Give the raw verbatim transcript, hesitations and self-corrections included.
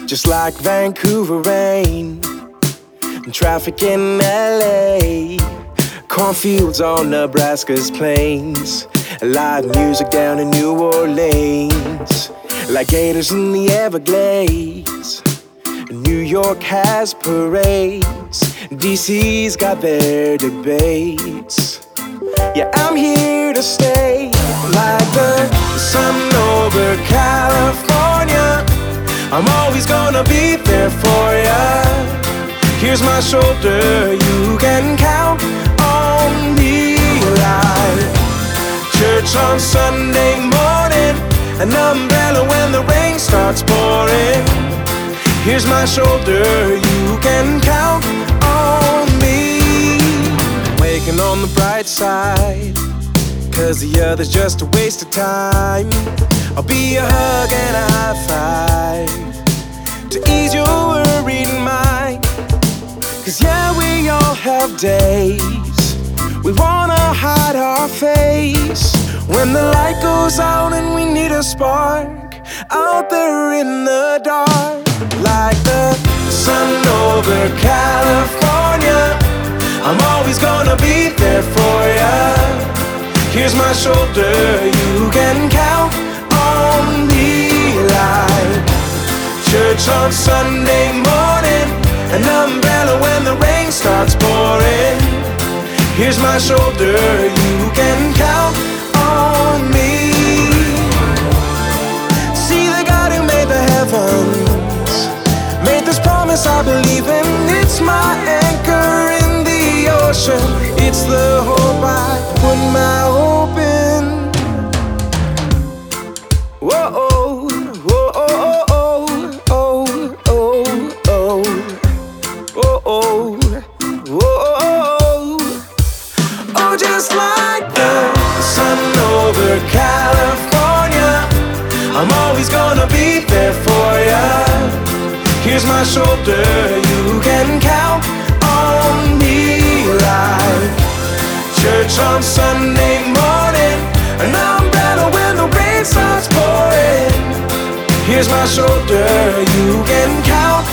just like Vancouver rain, and traffic in L A, cornfields on Nebraska's plains, live music down in New Orleans, like gators in the Everglades. New York has parades, D C's got their debates. Yeah, I'm here to stay, like the sun over California. I'm always gonna be there for ya. Here's my shoulder, you can count on me. Like church on Sunday morning, an umbrella when the rain starts pouring. Here's my shoulder, you can count on me. Waking on the bright side, cause the other's just a waste of time. I'll be a hug and a high five to ease your worried mind. Cause yeah, we all have days we wanna hide our face, when the light goes out and we need a spark out there in the dark. Like the sun over California, I'm always gonna be there for ya. Here's my shoulder, you can count on me. Like church on Sunday morning, an umbrella when the rain starts pouring. Here's my shoulder, you can count on me. See the God who made the heavens, made this promise I believe in. It's my anchor in the ocean, it's the hope I put my hope in. Whoa, oh, whoa, oh, oh, oh, oh, oh, oh, oh, whoa, oh, just like the sun over California, I'm always gonna be there for ya. Here's my shoulder, you can count on me. Like church on Sunday morning, an umbrella when the rain starts pouring. Here's my shoulder, you can count